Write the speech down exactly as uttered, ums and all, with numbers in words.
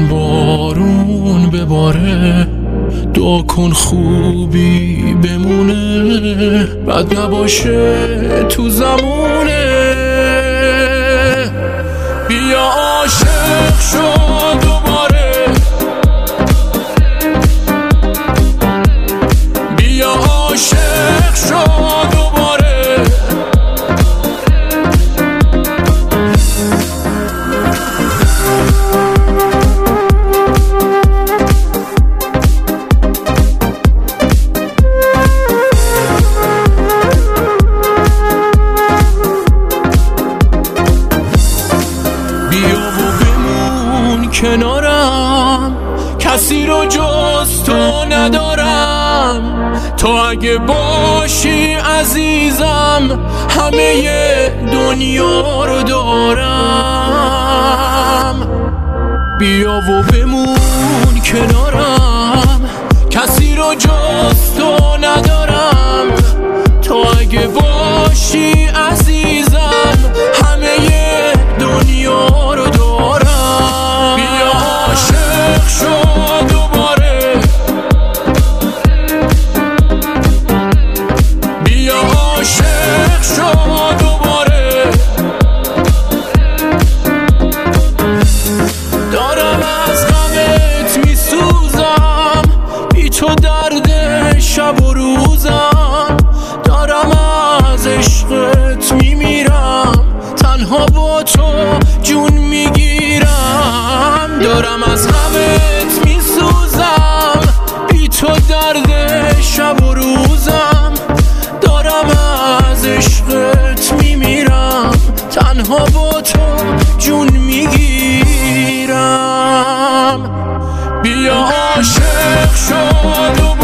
کن بارون بباره، دعا کن خوبی بمونه، بد نباشه تو زمونه. بیا عاشق شو دوباره، بیا عاشق شو دوباره. بیا و بمون کنارم، کسی رو جز تو ندارم. تو اگه باشی عزیزم، همه دنیا رو دارم. بیا و بمون کنارم، کسی رو جز تو ندارم. تو اگه باشی عزیزم، همه دنیا رو دارم. بیا عاشق شو دوباره، بیا عاشق شو دوباره. دارم از غمت میسوزم، بی تو درد شب و روزم. دارم از عشقت میمیرم، تنها با تو جون میگیرم. دارم از غمت میسوزم، بی تو درد شب و روزم. دارم از عشقت میمیرم، تنها با تو جون میگیرم. بیا عاشق شو.